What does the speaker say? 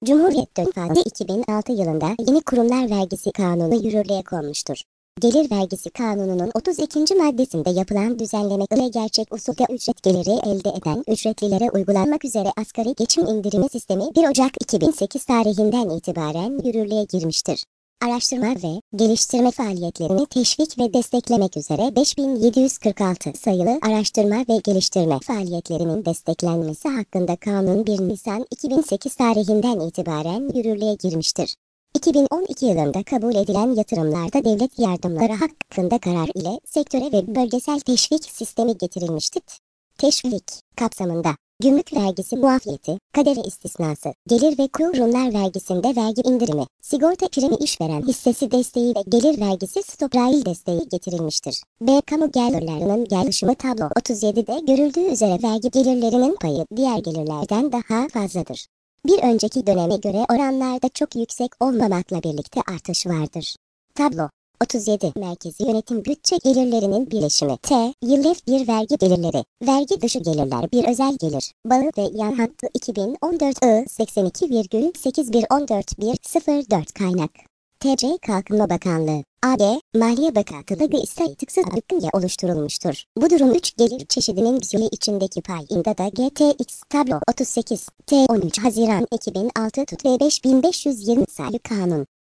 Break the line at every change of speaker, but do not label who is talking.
Cumhuriyet dönemi 2006 yılında yeni kurumlar vergisi kanunu yürürlüğe konmuştur. Gelir vergisi kanununun 32. maddesinde yapılan düzenleme ile gerçek usulde ücret geliri elde eden ücretlilere uygulanmak üzere asgari geçim indirimi sistemi 1 Ocak 2008 tarihinden itibaren yürürlüğe girmiştir. Araştırma ve geliştirme faaliyetlerini teşvik ve desteklemek üzere 5746 sayılı araştırma ve geliştirme faaliyetlerinin desteklenmesi hakkında kanun 1 Nisan 2008 tarihinden itibaren yürürlüğe girmiştir. 2012 yılında kabul edilen yatırımlarda devlet yardımları hakkında karar ile sektöre ve bölgesel teşvik sistemi getirilmiştir. Teşvik kapsamında gümrük vergisi muafiyeti, kadere istisnası, gelir ve kurumlar vergisinde vergi indirimi, sigorta primi işveren hissesi desteği ve gelir vergisi stoprahil desteği getirilmiştir. Kamu gelirlerinin gelişimi tablo 37'de görüldüğü üzere vergi gelirlerinin payı diğer gelirlerden daha fazladır. Bir önceki döneme göre oranlarda çok yüksek olmamakla birlikte artış vardır. Tablo 37 Merkezi yönetim bütçe gelirlerinin birleşimi yıllık bir vergi gelirleri, vergi dışı gelirler bir özel gelir, bağı ve yan hattı 2014 82,8114104 kaynak. TC Kalkınma Bakanlığı AG, Maliye Bakanlığı istatistik hakkında oluşturulmuştur. Bu durum 3 gelir çeşidinin süre içindeki payında da GTX tablo 38 13 Haziran 2006 5520 sayılı kanun